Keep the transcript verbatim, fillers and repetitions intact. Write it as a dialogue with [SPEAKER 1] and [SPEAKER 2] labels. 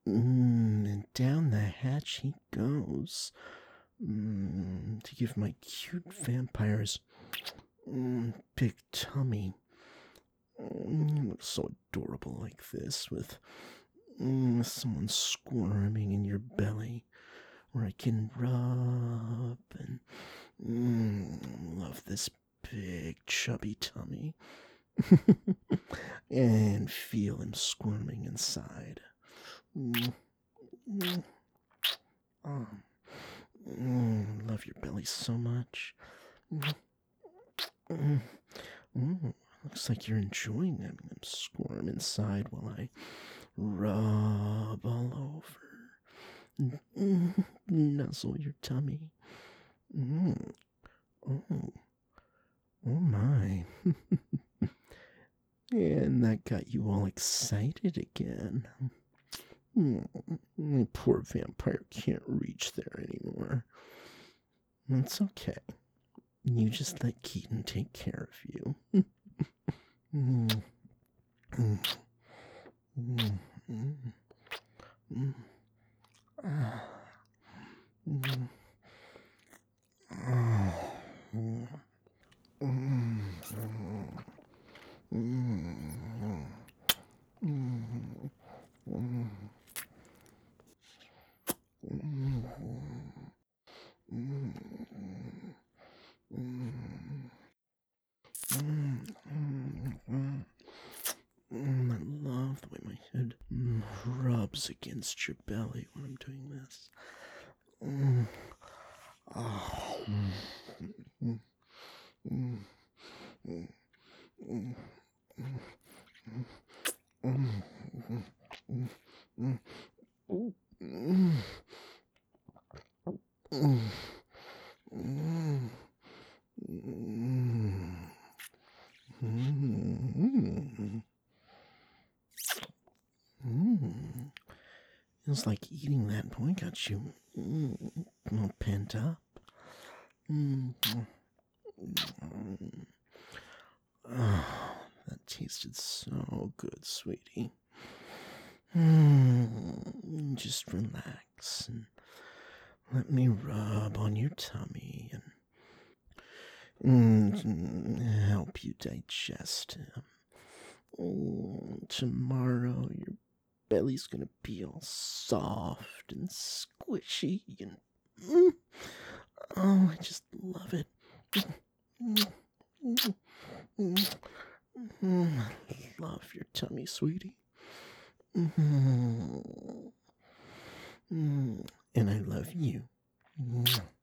[SPEAKER 1] Mm, and down the hatch he goes. Mm, to give my cute vampires mm, big tummy. Mm, looks so adorable like this, with mm, someone squirming in your belly, where I can rub and mm, love this big chubby tummy. And feel him squirming inside. Mm, mm, oh, mm, love your belly so much. Mm, mm, mm. Looks like you're enjoying having him squirm inside while I rub all over. Mm, nuzzle your tummy. Mm. Oh, oh my. And that got you all excited again. Mm, poor vampire can't reach there anymore. It's okay. You just let Keaton take care of you. mm, mm, mm, mm, mm, ah, mm, ah, mm, mm, mm, mm, mm. Mm, I love the way my head mm, rubs against your belly when I'm doing this. Mm. Oh. Mm, mm, mm, mm, mm, mm, mm, mm, mm, mm, mm, mm, mm, mm. Feels like eating that boy got you mm, all pent up. Mm. Mm. Oh, that tasted so good, sweetie. Mm. Just relax and let me rub on your tummy and mm, help you digest him. Mm. Tomorrow your belly's gonna be all soft and squishy and mm, oh, I just love it. Mm, mm, mm, mm, I love your tummy, sweetie. Mm, mm, and I love you. Mm.